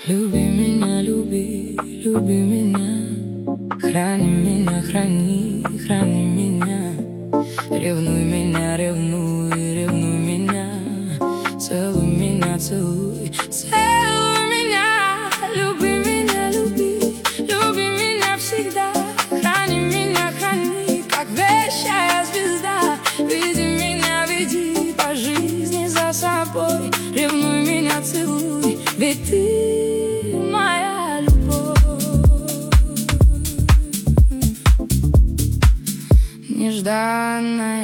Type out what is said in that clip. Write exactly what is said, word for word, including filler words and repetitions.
Люби меня, люби, люби меня. Храни меня, храни, храни меня. Ревнуй меня, ревнуй, ревнуй меня. Целуй меня, целуй, целуй меня. Люби меня, люби, люби меня всегда. Храни меня, храни, как вещая звезда. Веди меня, веди по жизни за собой. Ревнуй меня, целуй, ведь ты моя любовь. Нежданная